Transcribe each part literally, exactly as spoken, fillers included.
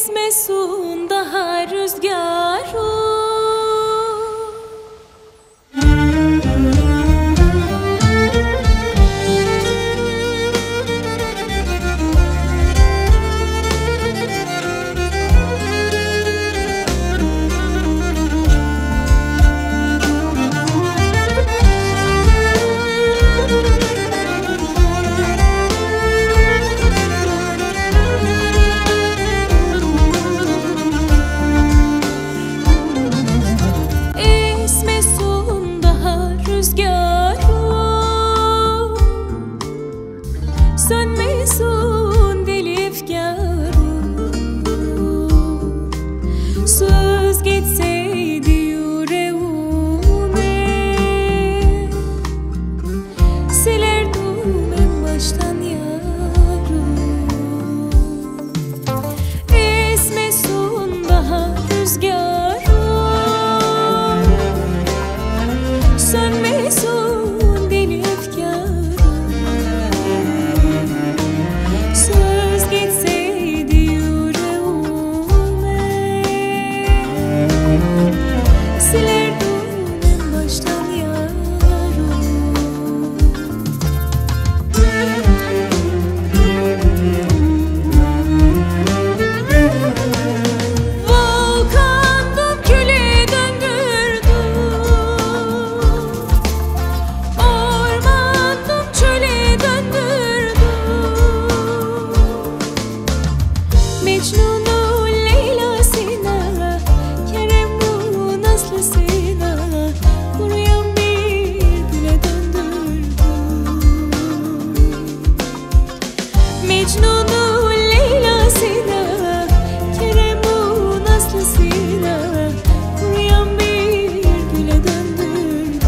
Esmesun daha rüzgarı. Sönmesin deli efkarım. Söz gitseydi yüreğime, silerdim en baştan yarım. Esmesin daha rüzgarım, sönmesin deli efkarım. Mecnun'u Leyla'sına, Kerem'u Nazlısına, kuruyan bir güle döndürdüm. Mecnun'u Leyla'sına, Kerem'u Nazlısına, kuruyan bir güle döndürdüm.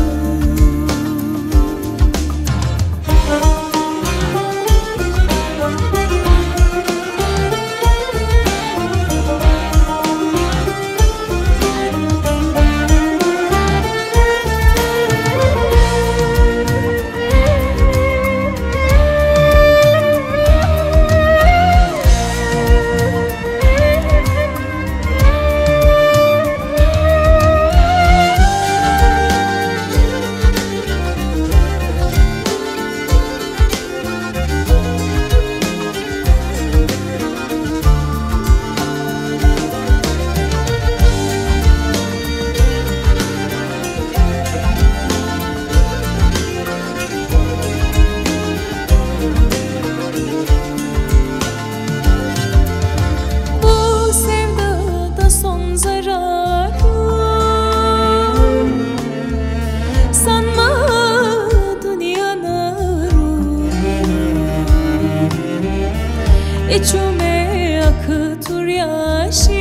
İçime akıtır yaşı,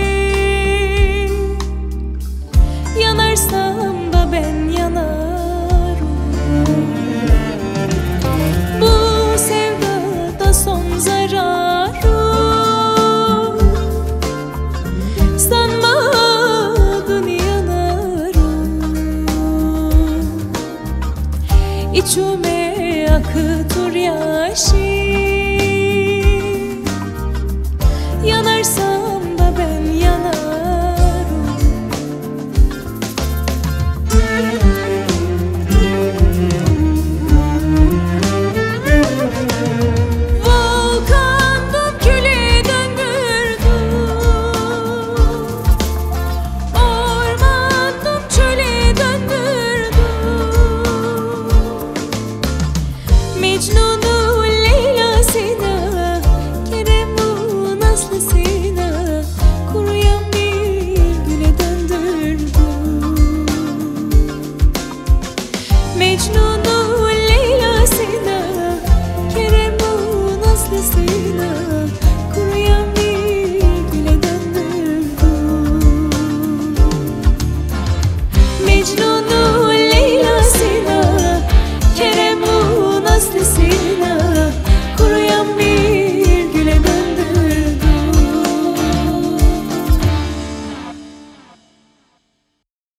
yanarsam da ben yanarım. Bu sevdada son zararım, sanmadın yanarım. İçime akıtır yaşı, yanarsa